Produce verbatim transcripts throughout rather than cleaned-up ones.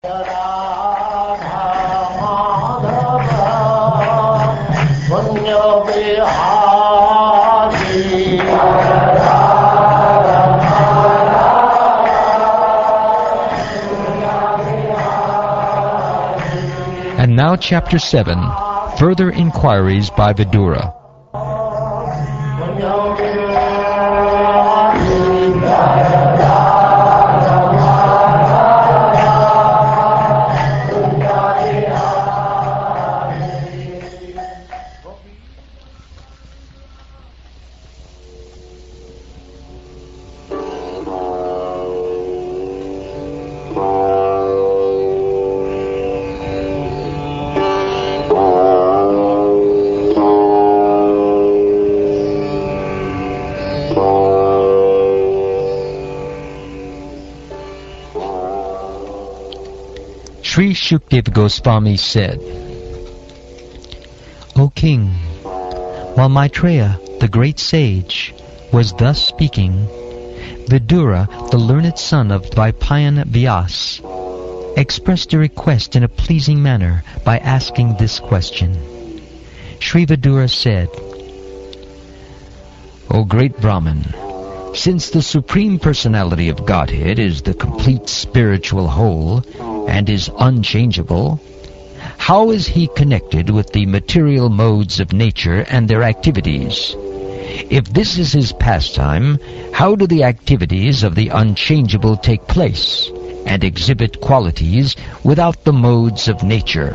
And now Chapter seven, Further Inquiries by Vidura. Sri Shukdev Goswami said, O king, while Maitreya, the great sage, was thus speaking, Vidura, the learned son of Dvaipayan Vyas, expressed a request in a pleasing manner by asking this question. Sri Vidura said, O great Brahman, since the Supreme Personality of Godhead is the complete spiritual whole and is unchangeable, how is he connected with the material modes of nature and their activities? If this is his pastime, how do the activities of the unchangeable take place and exhibit qualities without the modes of nature?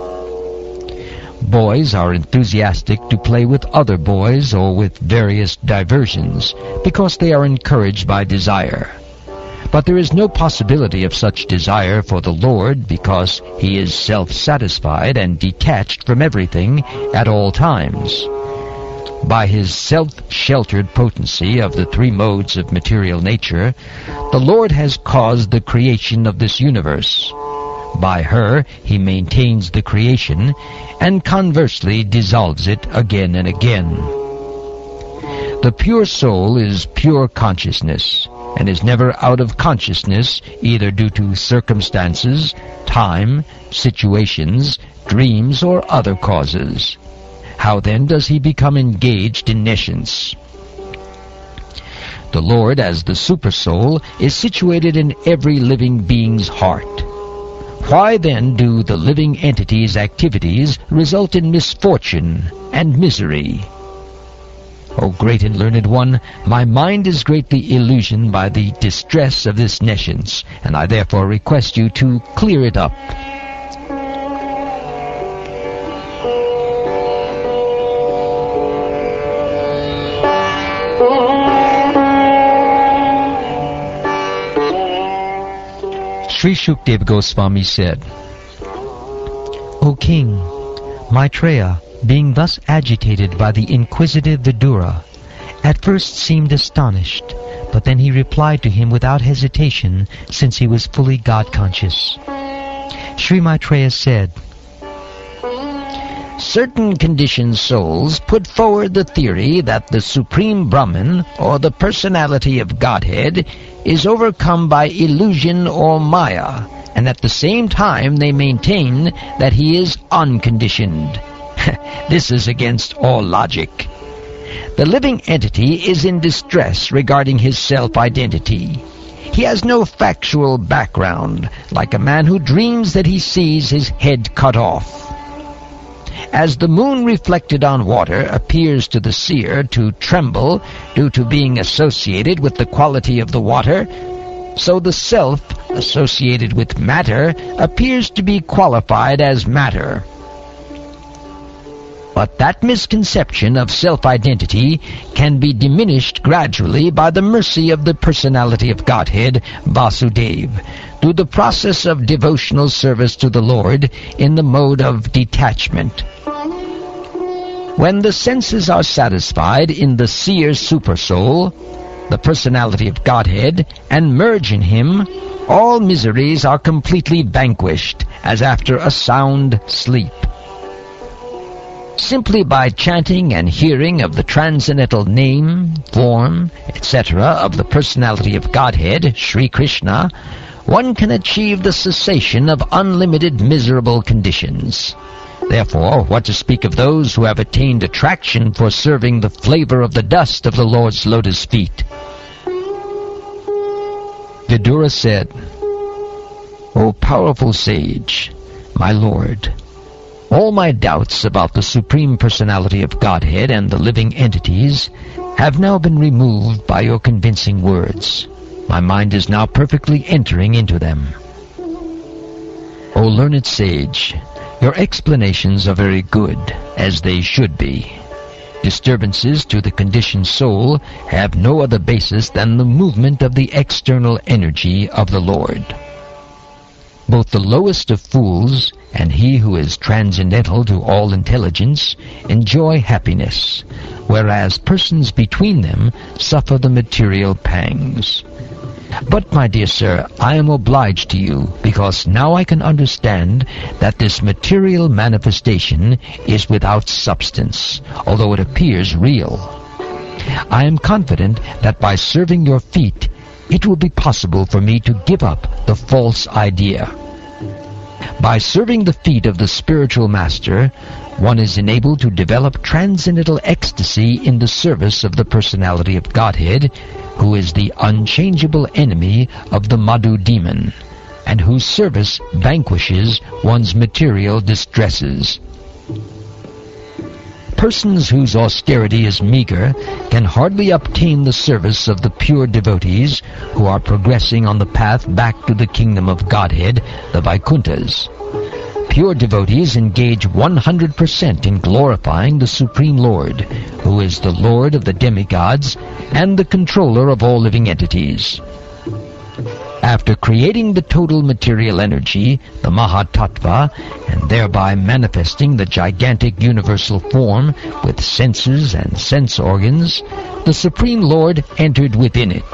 Boys are enthusiastic to play with other boys or with various diversions because they are encouraged by desire. But there is no possibility of such desire for the Lord because he is self-satisfied and detached from everything at all times. By his self-sheltered potency of the three modes of material nature, the Lord has caused the creation of this universe. By her he maintains the creation and conversely dissolves it again and again. The pure soul is pure consciousness, and is never out of consciousness either due to circumstances, time, situations, dreams, or other causes. How then does he become engaged in nescience? The Lord, as the Supersoul, is situated in every living being's heart. Why then do the living entity's activities result in misfortune and misery? O great and learned one, my mind is greatly illusioned by the distress of this nescience, and I therefore request you to clear it up. Sri Shukdev Goswami said, O king, Maitreya, being thus agitated by the inquisitive Vidura, at first seemed astonished, but then he replied to him without hesitation, since he was fully God-conscious. Sri Maitreya said, Certain conditioned souls put forward the theory that the Supreme Brahman, or the personality of Godhead, is overcome by illusion or maya, and at the same time they maintain that he is unconditioned. This is against all logic. The living entity is in distress regarding his self-identity. He has no factual background, like a man who dreams that he sees his head cut off. As the moon reflected on water appears to the seer to tremble due to being associated with the quality of the water, so the self associated with matter appears to be qualified as matter. But that misconception of self-identity can be diminished gradually by the mercy of the personality of Godhead, Vasudeva, through the process of devotional service to the Lord in the mode of detachment. When the senses are satisfied in the seer supersoul, the personality of Godhead, and merge in him, all miseries are completely vanquished, as after a sound sleep. Simply by chanting and hearing of the transcendental name, form, et cetera of the personality of Godhead, Sri Krishna, one can achieve the cessation of unlimited miserable conditions. Therefore, what to speak of those who have attained attraction for serving the flavor of the dust of the Lord's lotus feet? Vidura said, O powerful sage, my Lord, all my doubts about the Supreme Personality of Godhead and the living entities have now been removed by your convincing words. My mind is now perfectly entering into them. O learned sage, your explanations are very good, as they should be. Disturbances to the conditioned soul have no other basis than the movement of the external energy of the Lord. Both the lowest of fools and he who is transcendental to all intelligence enjoy happiness, whereas persons between them suffer the material pangs. But, my dear sir, I am obliged to you, because now I can understand that this material manifestation is without substance, although it appears real. I am confident that by serving your feet, it will be possible for me to give up the false idea. By serving the feet of the spiritual master, one is enabled to develop transcendental ecstasy in the service of the personality of Godhead, who is the unchangeable enemy of the Madhu demon, and whose service vanquishes one's material distresses. Persons whose austerity is meager can hardly obtain the service of the pure devotees who are progressing on the path back to the kingdom of Godhead, the Vaikunthas. Pure devotees engage one hundred percent in glorifying the Supreme Lord, who is the Lord of the demigods and the controller of all living entities. After creating the total material energy, the Mahatattva, and thereby manifesting the gigantic universal form with senses and sense organs, the Supreme Lord entered within it.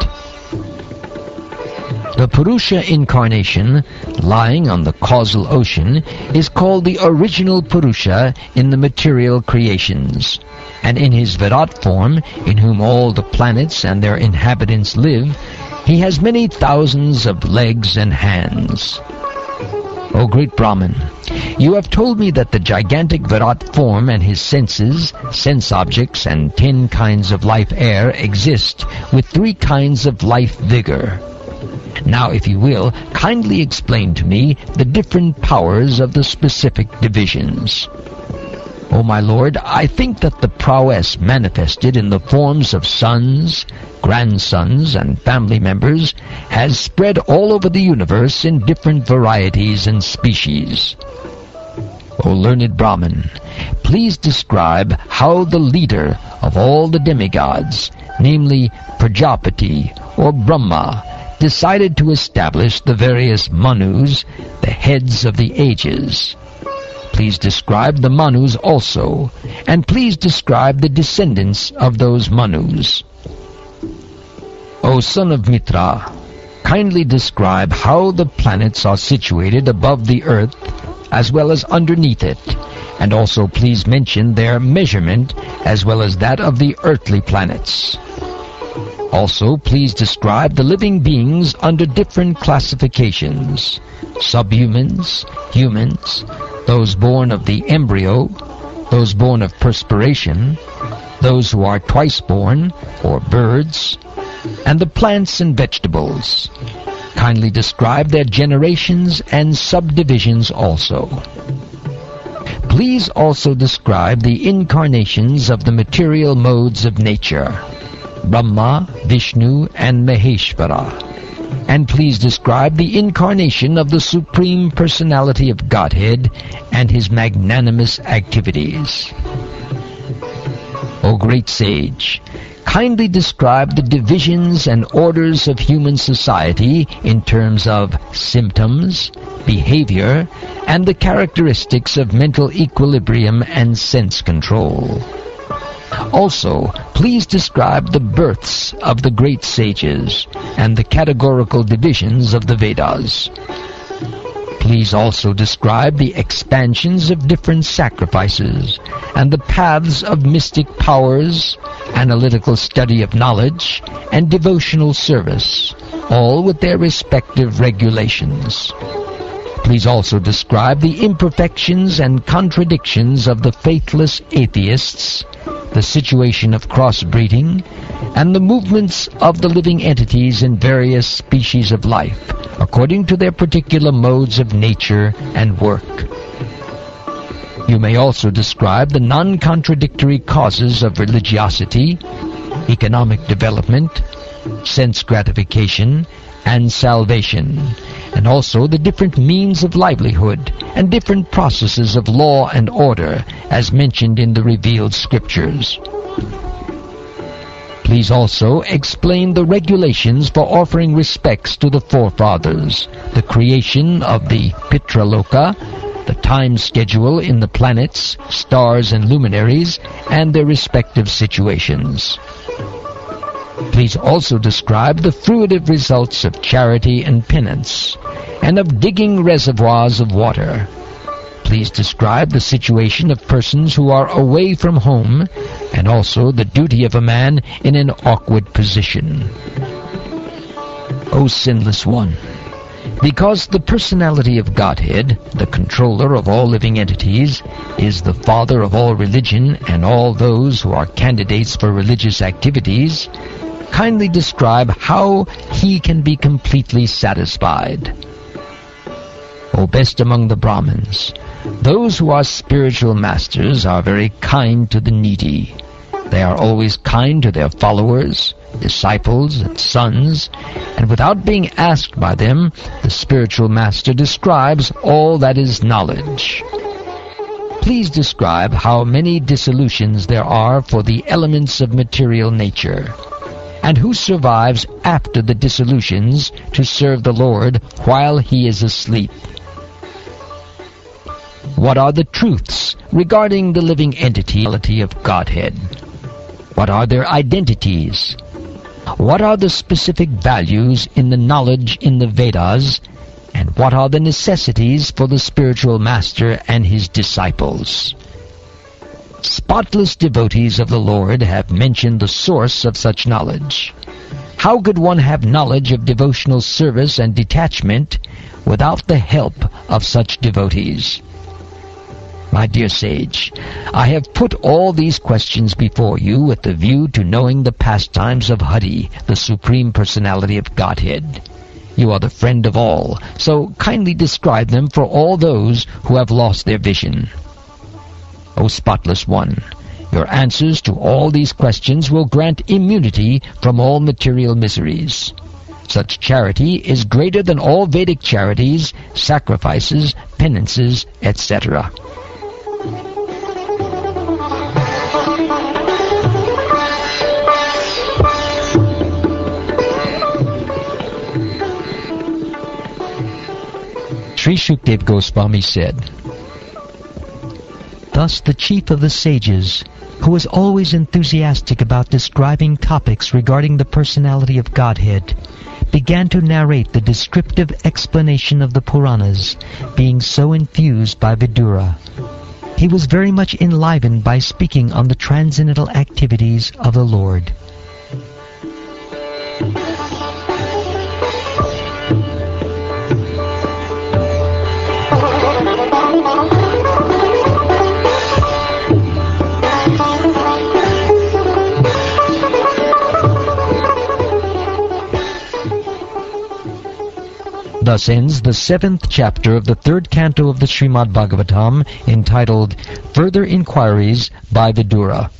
The Purusha incarnation, lying on the causal ocean, is called the original Purusha in the material creations, and in his Virat form, in whom all the planets and their inhabitants live, he has many thousands of legs and hands. O great Brahman, you have told me that the gigantic Virat form and his senses, sense objects, and ten kinds of life air exist with three kinds of life vigor. Now, if you will, kindly explain to me the different powers of the specific divisions. O my Lord, I think that the prowess manifested in the forms of sons, grandsons, and family members has spread all over the universe in different varieties and species. O learned Brahman, please describe how the leader of all the demigods, namely Prajapati or Brahma, decided to establish the various Manus, the heads of the ages. Please describe the Manus also, and please describe the descendants of those Manus. O son of Mitra, kindly describe how the planets are situated above the earth as well as underneath it, and also please mention their measurement as well as that of the earthly planets. Also, please describe the living beings under different classifications: subhumans, humans, those born of the embryo, those born of perspiration, those who are twice born, or birds, and the plants and vegetables. Kindly describe their generations and subdivisions also. Please also describe the incarnations of the material modes of nature: Brahma, Vishnu, and Maheshvara. And please describe the incarnation of the Supreme Personality of Godhead and his magnanimous activities. O great sage, kindly describe the divisions and orders of human society in terms of symptoms, behavior, and the characteristics of mental equilibrium and sense control. Also, please describe the births of the great sages and the categorical divisions of the Vedas. Please also describe the expansions of different sacrifices and the paths of mystic powers, analytical study of knowledge, and devotional service, all with their respective regulations. Please also describe the imperfections and contradictions of the faithless atheists, the situation of crossbreeding, and the movements of the living entities in various species of life, according to their particular modes of nature and work. You may also describe the non-contradictory causes of religiosity, economic development, sense gratification, and salvation, and also the different means of livelihood and different processes of law and order as mentioned in the revealed scriptures. Please also explain the regulations for offering respects to the forefathers, the creation of the Pitraloka, the time schedule in the planets, stars, and luminaries, and their respective situations. Please also describe the fruitive results of charity and penance, and of digging reservoirs of water. Please describe the situation of persons who are away from home, and also the duty of a man in an awkward position. O sinless one, because the personality of Godhead, the controller of all living entities, is the father of all religion and all those who are candidates for religious activities, kindly describe how he can be completely satisfied. O best among the Brahmins, those who are spiritual masters are very kind to the needy. They are always kind to their followers, disciples, and sons, and without being asked by them, the spiritual master describes all that is knowledge. Please describe how many dissolutions there are for the elements of material nature, and who survives after the dissolutions to serve the Lord while he is asleep. What are the truths regarding the living entity of Godhead? What are their identities? What are the specific values in the knowledge in the Vedas? And what are the necessities for the spiritual master and his disciples? Spotless devotees of the Lord have mentioned the source of such knowledge. How could one have knowledge of devotional service and detachment without the help of such devotees? My dear sage, I have put all these questions before you with the view to knowing the pastimes of Hari, the Supreme Personality of Godhead. You are the friend of all, so kindly describe them for all those who have lost their vision. O spotless one, your answers to all these questions will grant immunity from all material miseries. Such charity is greater than all Vedic charities, sacrifices, penances, et cetera. Sri Shukdev Goswami said, "Thus the chief of the sages, who was always enthusiastic about describing topics regarding the personality of Godhead, began to narrate the descriptive explanation of the Puranas, being so infused by Vidura. He was very much enlivened by speaking on the transcendental activities of the Lord." Thus ends the seventh chapter of the third canto of the Srimad Bhagavatam, entitled Further Inquiries by Vidura.